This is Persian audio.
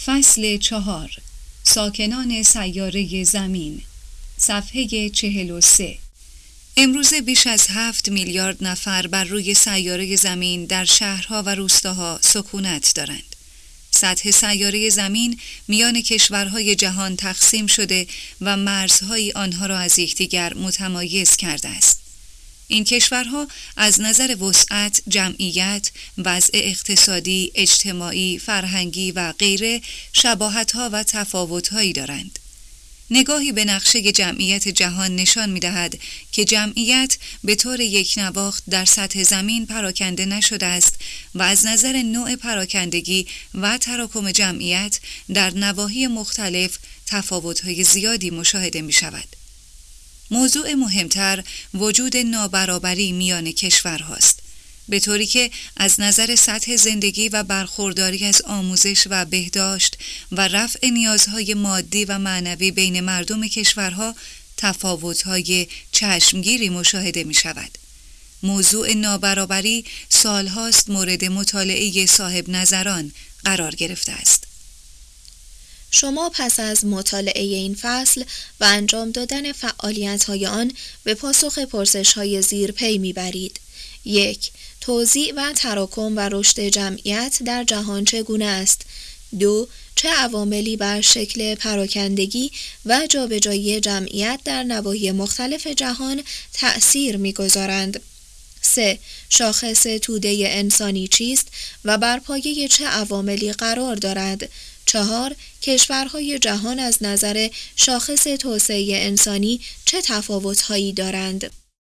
فصل 4. ساکنان سیاره زمین. صفحه 43. امروزه بیش از 7 میلیارد نفر بر روی سیاره زمین در شهرها و روستاها سکونت دارند. سطح سیاره زمین میان کشورهای جهان تقسیم شده و مرزهای آنها را از یکدیگر متمایز کرده است. این کشورها از نظر وسعت، جمعیت، وضع اقتصادی، اجتماعی، فرهنگی و غیره شباهت‌ها و تفاوت‌هایی دارند. نگاهی به نقشه جمعیت جهان نشان می‌دهد که جمعیت به طور یکنواخت در سطح زمین پراکنده نشده است و از نظر نوع پراکندگی و تراکم جمعیت در نواحی مختلف تفاوت‌های زیادی مشاهده می‌شود. موضوع مهمتر وجود نابرابری میان کشورهاست، به طوری که از نظر سطح زندگی و برخورداری از آموزش و بهداشت و رفع نیازهای مادی و معنوی بین مردم کشورها تفاوت‌های چشمگیری مشاهده می شود. موضوع نابرابری سالهاست مورد مطالعه صاحب نظران قرار گرفته است. شما پس از مطالعه این فصل و انجام دادن فعالیت‌های آن به پاسخ پرسش‌های زیر پی می‌برید. 1. توزیع و تراکم و رشد جمعیت در جهان چگونه است؟ 2. چه عواملی بر شکل پراکندگی و جابجایی جمعیت در نواحی مختلف جهان تأثیر می‌گذارند؟ 3. شاخص توده انسانی چیست و بر پایه چه عواملی قرار دارد؟ 4. کشورهای جهان از نظر شاخص توسعه انسانی چه تفاوت‌هایی دارند؟